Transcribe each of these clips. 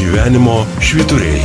Gyvenimo švyturiai.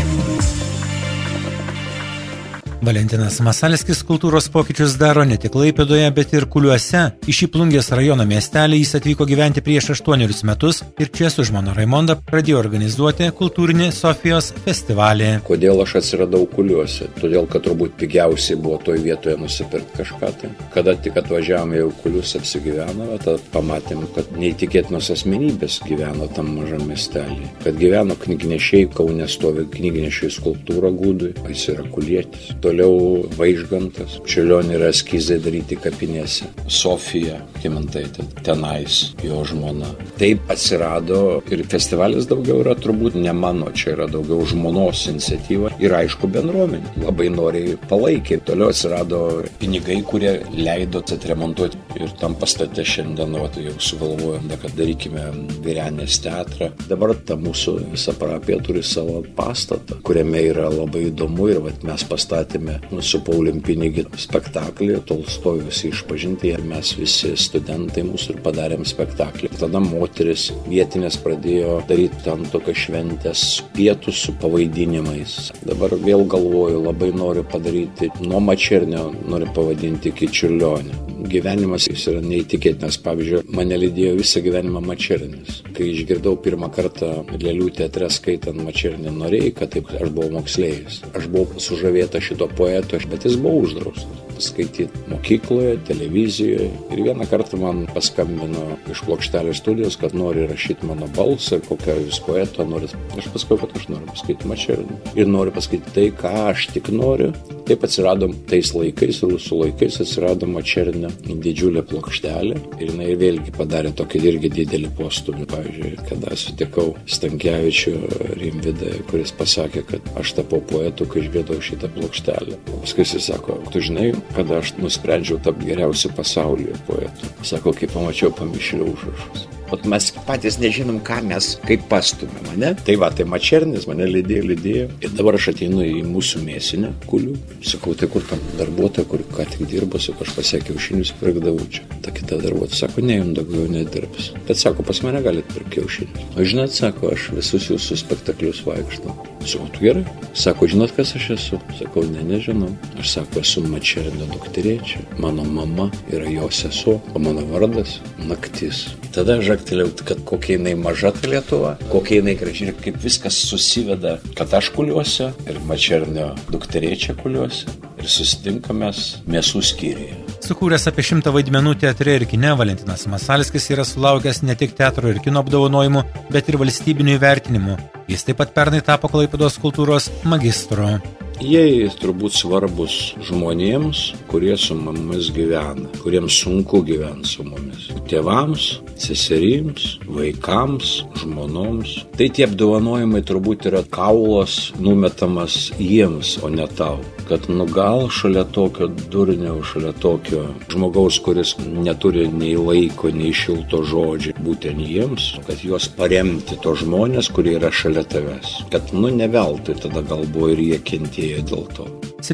Valentinas Masalskis kultūros pokyčius daro ne tik Klaipėdoje, bet ir Kuliuose. Į šį Plungės rajono miestelį jis atvyko gyventi prieš 8 metus ir čia su žmona Raimonda pradėjo organizuoti kultūrinį Sofijos festivalį. Kodėl aš atsiradau Kuliuose? Todėl, kad turbūt pigiausiai buvo toj vietoje nusipirkti kažką tai. Kada tik atvažiavome jau Kulius apsigyvenome, tad pamatėm, kad neįtikėtinos asmenybės gyveno tam mažam miestelį. Kad gyveno knygnešiai, Kaune stovi knygnešiai skulptūra Gudui, jis yra kulietis. Toliau Vaižgantas, Čiurlionio yra eskizai daryti kapinėse. Sofija Kymantaitė, tenais jo žmona. Taip atsirado ir festivalis daugiau yra turbūt ne mano, čia yra daugiau žmonos iniciatyva ir aišku bendruomenė. Labai noriai palaikė. Toliau atsirado pinigai, kurie leido atremontuoti ir tam pastate šiandien jau sugalvojom, kad darykime Vyrenės teatrą. Dabar ta mūsų visa parapija turi savo pastatą, kuriame yra labai įdomu ir mes pastatėme su Paulium Pinigį spektaklį, Tolstojus išpažinti ir mes visi studentai mūsų ir padarėm spektaklį. Tada moteris vietinės pradėjo daryti tam tokias šventės, pietus su pavaidinimais. Dabar vėl galvoju, labai noriu padaryti nuo Mačernio, noriu pavadinti iki Čiurlionio. Gyvenimas jis yra neįtikėtinas. Pavyzdžiui, mane lydėjo visą gyvenimą Mačernis. Kai išgirdau pirmą kartą Lėlių teatre skaitant Mačernį Noreiką, taip aš buvau moksleivis. Aš buvau sužavėta šito poeto, bet jis buvo uždraustas skaityti mokykloje, televizijoje. Ir vieną kartą man paskambino iš plokštelės studijos, kad nori rašyti mano balsą, kokią jūs poeto norit. Aš pasakiau, kad aš noriu pasakyti Mačernį. Ir noriu pasakyti tai, ką aš tik noriu. Taip atsirado tais laikais, rusų laikais atsirado Mačernio didžiulė plokštelė. Ir jinai vėlgi padarė tokį irgi didelį postūmį. Pavyzdžiui, kada sutikau Stankevičių Rimvydą, kuris pasakė, kad aš tapau poetu, kai išgirdau šitą plokštelę. Paskui jis sako, tu žinai, kada aš nusprendžiau tapti geriausiu pasaulyje poetu. Sako, kai pamačiau Pamišėlio užrašus. O mes patys nežinom, ką mes kaip pastumėm, ne? Tai tai Mačernis mane lydėjo. Ir dabar aš ateinu į mūsų mėsinę Kulių. Sakau, tai kur tam darbuotoja, kur ką tik dirbo, sako, aš pasiekiau kiaušinius, pirkdavau čia. Ta kita darbuotoja sako, ne, jums daugiau nedirbs. Bet sako, pas mane galit pirkti kiaušinius. O žinot, sako, aš visus jūsų spektaklius vaikštau. Sakau, tu gerai? Sako, žinot, kas aš esu? Sakau, nežinau. Aš sako, esu Mačernio dukterėčia. Mano mama yra jo sesuo, o mano vardas Naktis. Tada žaktelėjau, kad kokia jinai maža ta Lietuva, kokia jinai graži ir kaip viskas susiveda, kad aš Kuliuose ir Mačernio dukterėčia Kuliuose ir susitinkame mėsų skyriuje. Sukūręs apie 100 vaidmenų teatre ir kine, Valentinas Masalskis yra sulaukęs ne tik teatro ir kino apdovanojimų, bet ir valstybinių įvertinimų. Jis taip pat pernai tapo Klaipėdos kultūros magistru. Jie turbūt svarbus žmonėms, kurie su mumis gyvena, kuriems sunku gyventi su mumis. Tėvams, seserims, vaikams, žmonoms. Tai tie apdovanojimai turbūt yra kaulas numetamas jiems, o ne tau. Kad gal šalia tokio durnio, šalia tokio žmogaus, kuris neturi nei laiko, nei šilto žodžio, būtent jiems, kad juos paremti to žmonės, kurie yra šalia tavęs. Kad ne veltui tada galbūt ir jie kentėjo dėl to.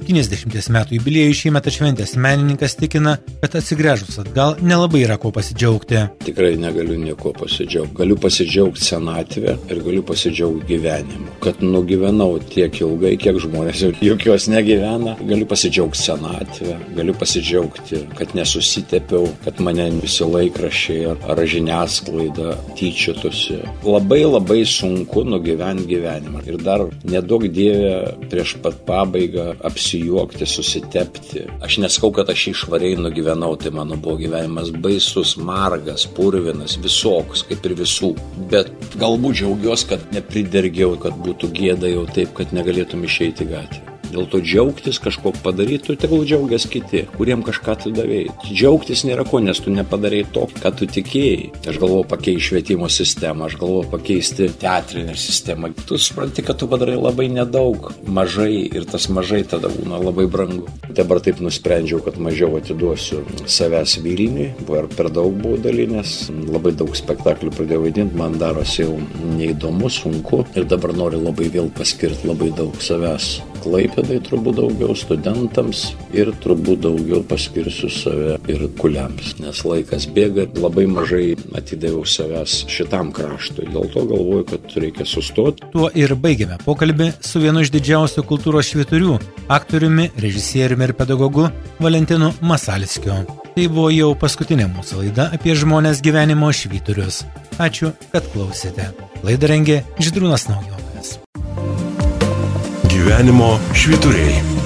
70 metų jubiliejų šiemet atšventęs menininkas tikina, kad atsigręžus atgal nelabai yra ko pasidžiaugti. Tikrai negaliu nieko pasidžiaugti. Galiu pasidžiaugti senatvę ir galiu pasidžiaugti gyvenimu. Kad nugyvenau tiek ilgai, kiek žmonės jokios negyvena. Galiu pasidžiaugti senatvę, galiu pasidžiaugti, kad nesusitepiau, kad mane visi laikraščiai ar žiniasklaida tyčiotusi. Labai sunku nugyventi gyvenimą. Ir dar nedaug dievė prieš pat pabaigą apsijuokti, susitepti. Aš neskau, kad aš išvariai nugyvenau, tai mano buvo gyvenimas baisus, margas, purvinas, visoks, kaip ir visų. Bet galbūt džiaugiuosi, kad nepridergiau, kad būtų gėda jau taip, kad negalėtum išeiti gatvę. Dėl to džiaugtis kažko padaryti, tegul džiaugias kiti, kuriem kažką tu davėjai. Džiaugtis nėra ko, nes tu nepadarei to, ką tu tikėjai. Aš galvoju pakeisti švietimo sistemą, aš galvoju pakeisti teatrinę sistemą. Tu supranti, kad tu padarai labai nedaug, mažai ir tas mažai tada būna labai brangu. Dabar taip nusprendžiau, kad mažiau atiduosiu savęs Vilniui, buvo ir per daug buvo dalinės, labai daug spektaklių pradėjau vaidinti, man darosi jau neįdomu, sunku ir dabar noriu labai vėl paskirti labai daug savęs Klaipėdai turbūt daugiau studentams ir turbūt daugiau paskirsiu save ir kuliams, nes laikas bėga, labai mažai atidaviau savęs šitam kraštui, dėl to galvoju, kad reikia sustoti. Tuo ir baigėme pokalbį su vienu iš didžiausių kultūros švyturių, aktoriumi, režisieriumi ir pedagogu Valentinu Masalskiu. Tai buvo jau paskutinė mūsų laida apie žmonės gyvenimo švyturius. Ačiū, kad klausėte. Laidą rengė Žydrūnas Naujokas. Gyvenimo švyturiai.